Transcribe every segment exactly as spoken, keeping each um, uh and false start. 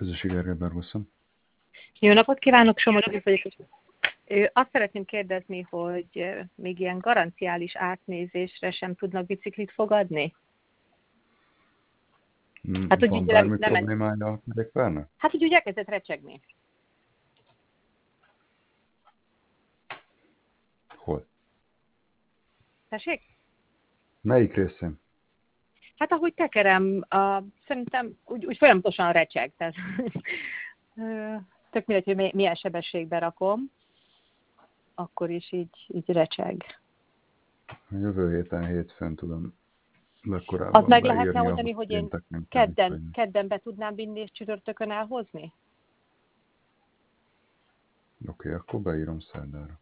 Közösségi Gergely Barbosa. Jó napot kívánok, Somogyi vagyok. Azt szeretném kérdezni, hogy még ilyen garanciális átnézésre sem tudnak biciklit fogadni? Hát, hogy van bármi nem, problémája nem... a kerékpárnak? Hát, hogy úgy elkezdett recsegni. Hol? Tessék? Melyik részén? Hát, ahogy tekerem, uh, szerintem úgy, úgy folyamatosan recseg. Tehát, tök mindegy, hogy milyen sebességbe rakom, akkor is így, így recseg. A jövő héten hétfőn tudom legkorábban azt meg beírni, lehetne oldani, hogy én kedden, kedden be tudnám vinni, és csütörtökön elhozni? Oké, okay, akkor beírom szerdára.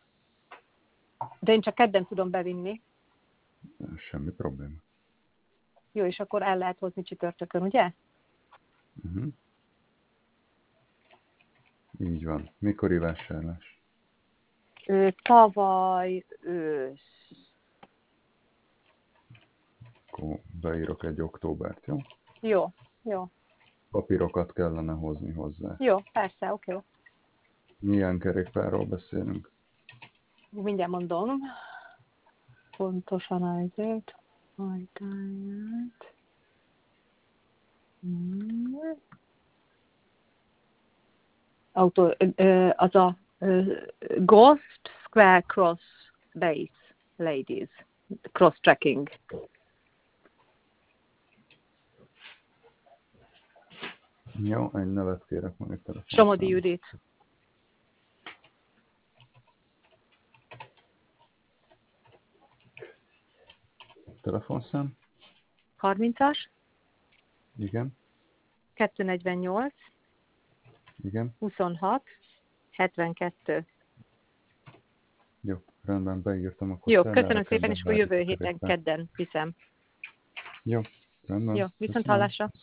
De én csak kedden tudom bevinni. Semmi probléma. Jó, és akkor el lehet hozni csütörtökön, ugye? Uh-huh. Így van. Mikori vásárlás? Ő, tavaly ősz. Akkor beírok egy októbert, jó? Jó, jó. Papírokat kellene hozni hozzá. Jó, persze, oké. Okay. Milyen kerékpárról beszélünk? Mindjárt mondom. Pontosan azért. Ajtaját. Hmm. Autó, az a Ghost Square Cross Base Ladies Cross Tracking. Jó, egy nevet kérek meg egy telefonszámot. Somodi Judit. Telefonszám? harmincas. Igen. kettőnegyvennyolc. Igen. huszonhat. hetvenkettő. Jó, rendben, beírtam. Akkor jó, köszönöm szépen, és akkor jövő héten kedden viszem. Jó, rendben. Jó, viszont hallásra.